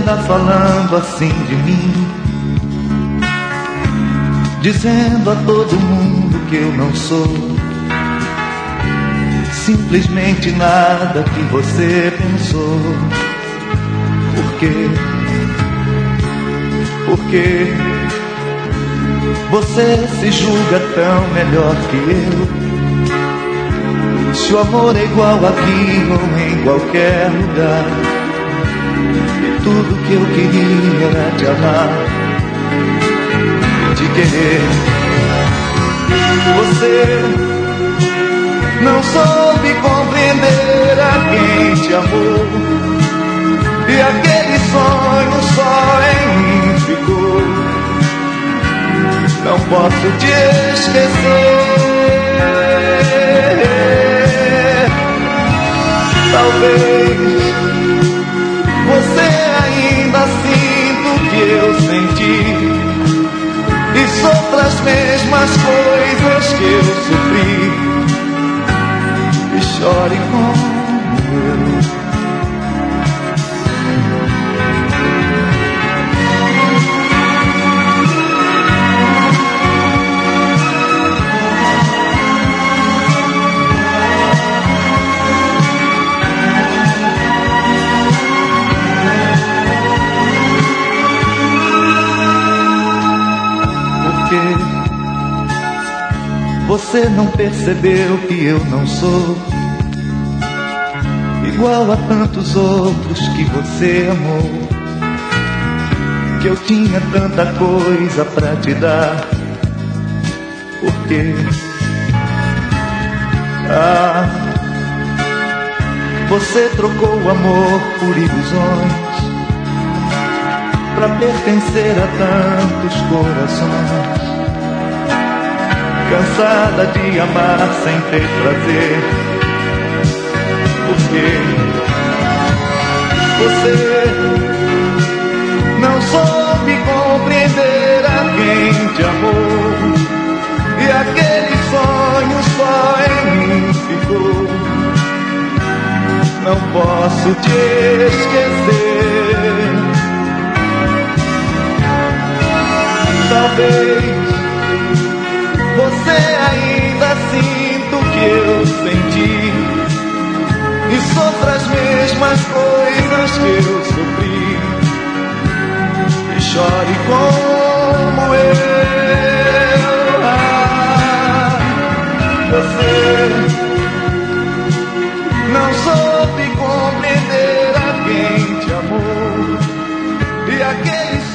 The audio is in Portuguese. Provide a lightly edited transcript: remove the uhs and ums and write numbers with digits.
tá falando assim de mim, dizendo a todo mundo que eu não sou simplesmente nada que você pensou. Por quê? Porque você se julga tão melhor que eu. Se o amor é igual aqui ou em qualquer lugar, e tudo que eu queria era te amar e te querer. Você não soube compreender a quem te amou, e aquele sonho só em mim ficou. Não posso te esquecer. Talvez você ainda sinta o que eu senti, e sofra as mesmas coisas que eu sofri, e chore como eu. Você não percebeu que eu não sou igual a tantos outros que você amou, que eu tinha tanta coisa pra te dar. Por quê? Você trocou o amor por ilusões pra pertencer a tantos corações, cansada de amar sem ter prazer. Porque você não soube compreender a quem te amou, e aquele sonho só em mim ficou. Não posso te esquecer. Talvez você ainda sinta o que eu senti, e sofra as mesmas coisas que eu sofri, e chore como eu. Você não soube compreender a quem te amou, e aquele